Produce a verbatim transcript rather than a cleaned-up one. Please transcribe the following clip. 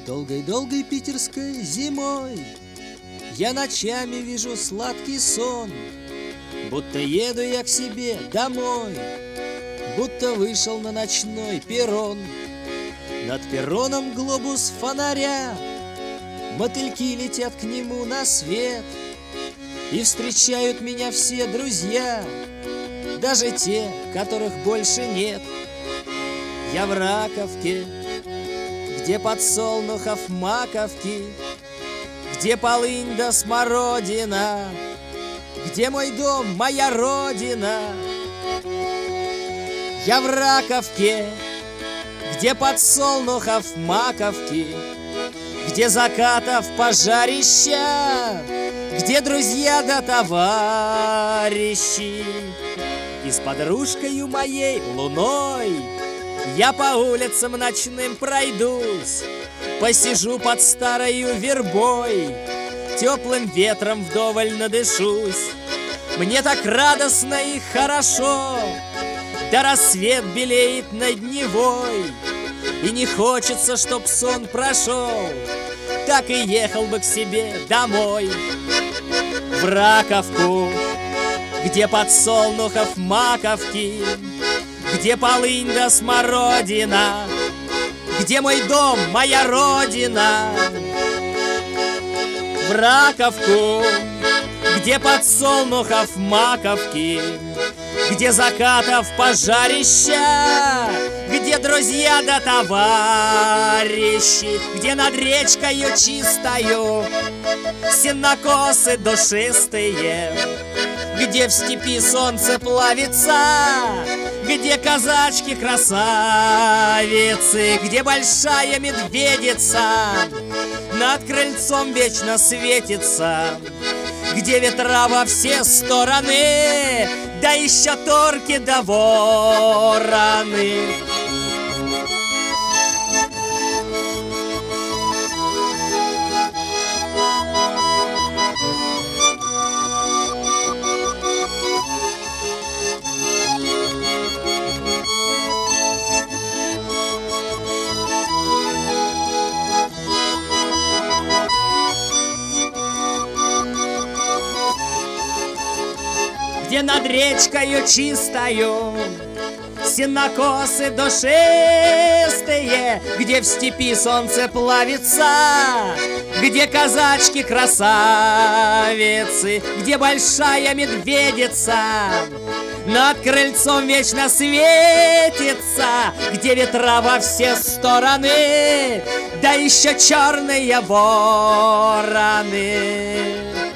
Долгой-долгой питерской зимой я ночами вижу сладкий сон, будто еду я к себе домой, будто вышел на ночной перрон. Над перроном глобус фонаря, мотыльки летят к нему на свет, и встречают меня все друзья, даже те, которых больше нет. Я в Раковке, где подсолнухов маковки, где полынь да смородина, где мой дом, моя родина. Я в Раковке, где подсолнухов маковки, где закатов пожарища, где друзья да товарищи. И с подружкою моей луной я по улицам ночным пройдусь, посижу под старою вербой, теплым ветром вдоволь надышусь. Мне так радостно и хорошо, да рассвет белеет над Невой, и не хочется, чтоб сон прошел, так и ехал бы к себе домой. В Раковку, где подсолнухов маковки, где полынь да смородина, где мой дом, моя родина. В Раковку, где подсолнухов маковки, где закатов пожарища, где друзья да товарищи, где над речкою чистою сенокосы душистые, где в степи солнце плавится, где казачки-красавицы, где большая медведица над крыльцом вечно светится, где ветра во все стороны, да еще торки да вороны. Где над речкою чистою сенокосы душистые, где в степи солнце плавится, где казачки-красавицы, где большая медведица над крыльцом вечно светится, где ветра во все стороны, да еще черные вороны.